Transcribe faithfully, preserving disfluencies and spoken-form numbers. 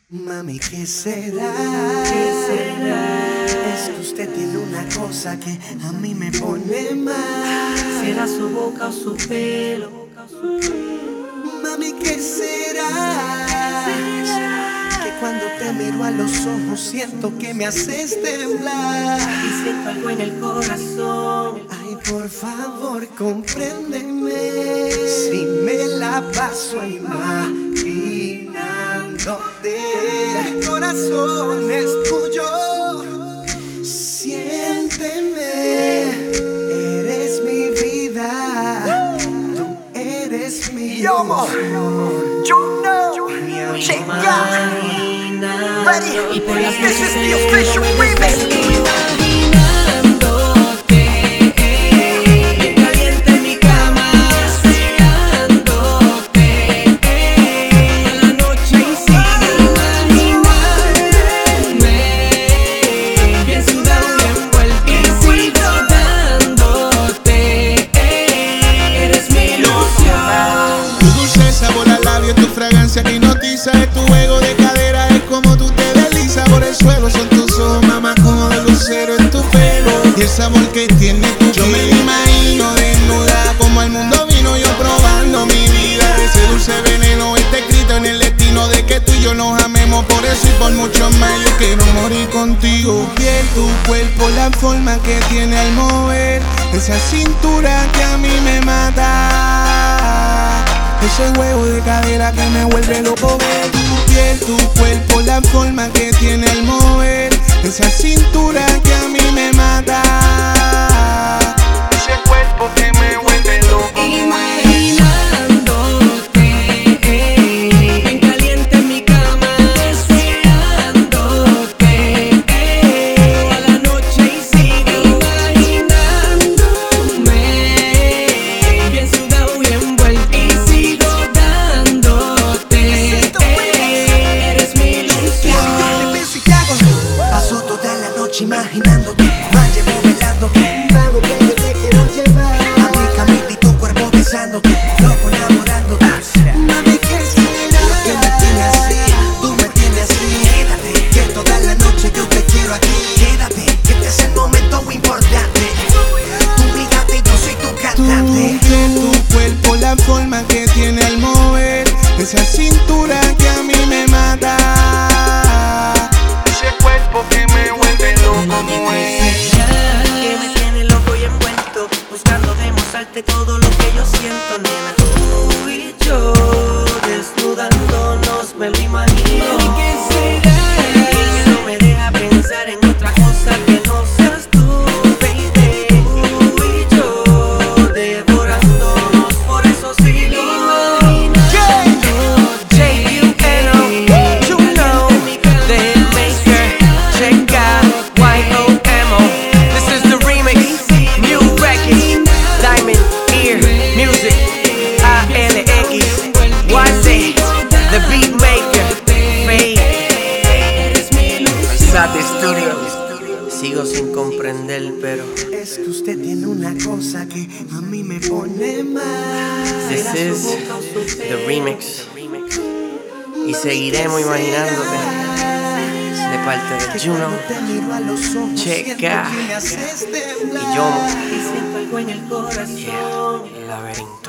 Mami, ¿qué será? ¿Qué será? Es que usted tiene una cosa que a mí me pone mal. ¿Será su boca o su pelo? Mami, ¿qué será? Que cuando te miro a los ojos siento que me haces temblar. Y siento algo en el corazón. Ay, por favor, compréndeme. Si me la paso imaginándote, el corazón es tuyo. Siénteme, eres mi vida. Tú eres mi Yomo, you know, check ya, ready. Y por las This is the noches official me remix. despierto imaginándote, bien caliente en mi cama, deseándote toda la noche y sigo imaginándome, bien sudado y envuelto y sigo dándote, eres mi ilusión. Tu dulce sabor al labio, tu fragancia que hipnotiza, es tu juego de cadera, es como tú te deslizas por el suelo. Son tus ojos, mamá, como de lucero en tu pelo. Y el sabor que tiene tu Yo me imagino desnuda, como el mundo vino yo probando mi vida. Ese dulce veneno está escrito en el destino de que tú y yo nos amemos. Por eso y por mucho más yo quiero morir contigo. Tu piel, tu cuerpo, la forma que tiene al mover, esa cintura que a mí me mata. Ese juego de cadera que me vuelve loco, ver tu piel, tu cuerpo, la forma que tiene al mover, esa cintura que a mí me mata. Ese cuerpo que me vuelve loco. Imaginándote, bien caliente en mi cama, deseándote toda la noche y sigo imaginándome, bien sudado y envuelto y sigo dándote, eres mi ilusión. pienso y te hago. Paso toda la noche imaginándote, más llevo velándote. Vamos, baby, te quiero llevar a mi camita y tu cuerpo besándote, loco enamorándote. Mami, ¿qué será? Que me tiene así, tú me tienes así. Quédate, que toda la noche yo te quiero aquí. Quédate, que este es el momento importante. Tú brillante y yo soy tu Tu cantante. piel, tu cuerpo, la forma que tiene al mover, esa cintura que a mí me mata. Ese cuerpo que me vuelve loco, mujer. Que me tiene loco y envuelto, buscando demostrarte todo lo que yo siento, nena. Tú y yo desnudándonos, me lo imagino. ¿Qué será? Que no me deja pensar en otra cosa que no seas tú, baby. Tú y yo devorándonos, por eso sigo imaginándote. J U N O, you know, the hitmaker, check out Y O M O. This is the remix, new records, Diamond Ear Music, A L X, Y Z, the beat maker, Fade, Eres mi ilusión. Sate Studios. Sigo sin comprender, pero Es que usted tiene una cosa que a mí me pone mal. this is the remix. Y seguiremos imaginándote de parte de Que Juno, cuando te miro a los ojos Checa siento que me haces temblar. y Yomo. Y siento algo en el corazón. Yeah, el laberinto.